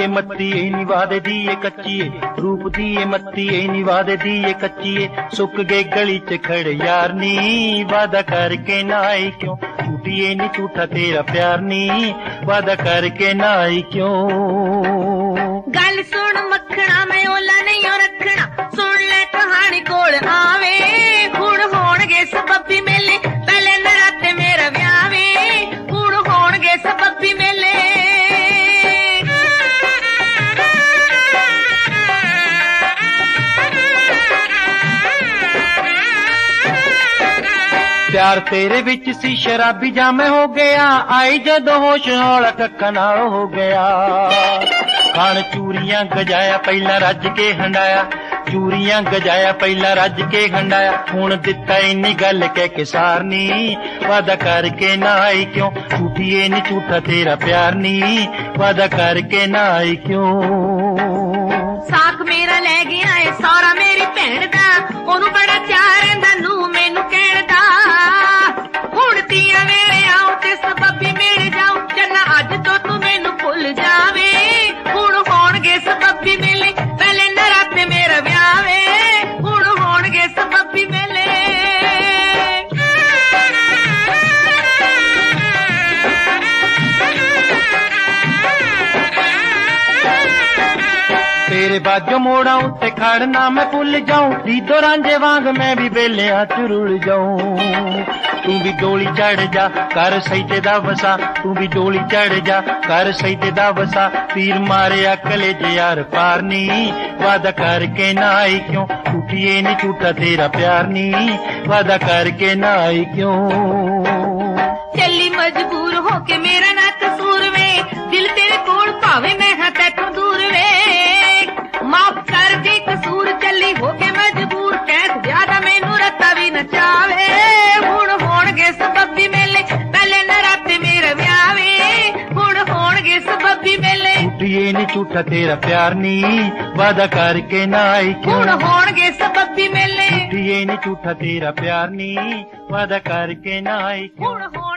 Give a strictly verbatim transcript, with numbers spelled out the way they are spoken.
ਏ ਮੱਤੀ ਏ ਨੀ ਵਾਦੇ ਦੀ ਏ ਕੱਚੀ ਏ, ਰੂਪ ਦੀ ਏ ਮੱਤੀ ਏ ਨੀ ਵਾਦੇ ਦੀ ਏ ਕੱਚੀ ਏ। ਸੁੱਕ ਗਏ ਗਲੀ ਚ ਖੜੇ ਯਾਰ ਨੀ, ਵਾਦਾ ਕਰਕੇ ਨਾ ਆਈ ਕਿਉਂ, ਝੂਠੀ ਏ ਨੀ ਝੂਠਾ ਤੇਰਾ ਪਿਆਰ ਨੀ, ਵਾਦਾ ਕਰਕੇ ਨਾ ਆਈ ਕਿਉਂ। ਗੱਲ ਸੁਣ ਮੱਖਣਾ ਮੈਂ ਓਲਾ ਨਹੀਂ ਓ ਰੱਖਣਾ, ਸੁਣ ਲੈ ਕਹਾਣੀ ਕੋਲ ਆਵੇ। ਹੁਣ ਹੋਣਗੇ ਸਬੱਬੀ ਮੇਲੇ, ਪਹਿਲੇ ਨਰਾਤੇ ਮੇਰਾ ਵਿਆਹ ਵੇ। ਹੁਣ ਹੋਣਗੇ ਸਬੱਬੀ ਮੇਲੇ। ਪਿਆਰ ਤੇਰੇ ਵਿੱਚ ਸੀ ਸ਼ਰਾਬੀ ਜਾਮੇ ਹੋ ਗਿਆ, ਆਈ ਜਦੋਂ ਹੋਸ਼ ਹੌਲਾ ਕੱਖਾਂ ਨਾਲ ਹੋ ਗਿਆ। ਖਾਣ ਚੂਰੀਆਂ ਗਜਾਇਆ ਪਹਿਲਾਂ ਰੱਜ ਕੇ ਹੰਡਾਇਆ, ਚੂਰੀਆਂ ਗਜਾਇਆ ਪਹਿਲਾਂ ਰੱਜ ਕੇ ਹੰਡਾਇਆ। ਹੁਣ ਦਿੱਤਾ ਇੰਨੀ ਗੱਲ ਕਹਿ ਕੇ ਸਾਰਨੀ, ਵਾਦਾ ਕਰਕੇ ਨਾ ਆਈ ਕਿਉਂ, ਝੂਠੀ ਏ ਨੀ ਝੂਠਾ ਤੇਰਾ ਪਿਆਰ ਨੀ, ਵਾਦਾ ਕਰਕੇ ਨਾ ਆਈ ਕਿਉਂ। ਸਾਖ ਮੇਰਾ ਲੈ ਗਿਆ ਏ ਸਹੁਰਾ ਮੇਰੀ ਭੈਣ ਦਾ, ਉਹਨੂੰ ਬੜਾ ਚਾਅ ਰਹਿੰਦਾ ਨੂੰ ਮੈਨੂੰ ਕਹਿਣ ਦਾ। ਹੁਣ ਤੀਆਂ ਵੇਲੇ ਆਉ ਤੇ ਸਬੱਬੀ ਮਿਲ ਜਾਉ, ਚੰਨਾ ਅੱਜ ਤੋਂ ਤੂੰ ਮੈਨੂੰ ਭੁੱਲ ਜਾਵੇ। ਹੁਣ ਹੋਣਗੇ ਸਬੱਬੀ ਮੇਲੇ, ਪਹਿਲੇ ਨਰਾਤੇ ਮੇਰਾ ਵਿਆਹ ਵੇ। ਹੁਣ ਹੋਣਗੇ ਸਬੱਬੀ ਮੇਲੇ। ਤੇਰੇ ਬਾਝੋਂ ਮੋੜਾਂ ਉੱਤੇ ਖੜਨਾ ਮੈਂ ਭੁੱਲ ਜਾਊਂ, ਰੀਦੋ ਰਾਂਝੇ ਵਾਂਗ ਮੈਂ ਵੀ ਵੇਲਿਆਂ ਚ ਰੁਲ ਜਾਊਂ। ਤੂੰ ਵੀ ਡੋਲੀ ਚੜ ਜਾ ਕਰ ਸਈਤੇ ਦਾ ਵਸਾ, ਤੂੰ ਵੀ ਡੋਲੀ ਚੜ ਜਾ ਕਰ ਸਈਤੇ ਦਾ ਵਸਾ। ਤੀਰ ਮਾਰਿਆ ਕਲੇਜੇ ਯਾਰ ਪਾਰ ਨੀ, ਵਾਦਾ ਕਰਕੇ ਨਾ ਆਈ ਕਿਉਂ, ਝੂਠੀ ਏ ਨੀ ਝੂਠਾ ਤੇਰਾ ਪਿਆਰ ਨੀ, ਵਾਦਾ ਕਰਕੇ ਨਾ ਆਈ ਕਿਉਂ। ਚੱਲੀ ਮਜਬੂਰ ਹੋ ਕੇ ਮੇਰਾ ਨਾ ਕਸੂਰ ਵੇ, ਦਿਲ ਤੇਰੇ ਕੋਲ ਭਾਵੇਂ ਮੈਂ ਹਾਂ ਤੈਥੋਂ ਦੂਰ ਵੇ। ਮਾਫ ਕਰ ਦੇ ਕਸੂਰ ਚੱਲੀ ਹੋ ਕੇ ਮਜਬੂਰ, ਕਹਿ ਜ਼ਿਆਦਾ ਮੈਨੂੰ ਰੱਤਾ ਵੀ ਨਚਾਵੇ। ਹੁਣ ਹੋਣਗੇ ਸਬੱਬੀ ਮੇਲੇ, ਪਹਿਲੇ ਨਰਾਤੇ ਮੇਰਾ ਵਿਆਹ ਵੇ। ਹੁਣ ਹੋਣਗੇ ਸਬੱਬੀ ਮੇਲੇ, ਝੂਠੀ ਏ ਨੀ ਝੂਠਾ ਤੇਰਾ ਪਿਆਰ ਨੀ, ਵਾਦਾ ਕਰਕੇ ਨਾ ਆਈ ਕਿਉਂ। ਹੁਣ ਹੋਣਗੇ ਸਬੱਬੀ ਮੇਲੇ, ਝੂਠੀ ਏ ਨੀ ਝੂਠਾ ਤੇਰਾ ਪਿਆਰ ਨੀ, ਵਾਦਾ ਕਰਕੇ ਨਾ ਆਈ ਕਿਉਂ। ਹੁਣ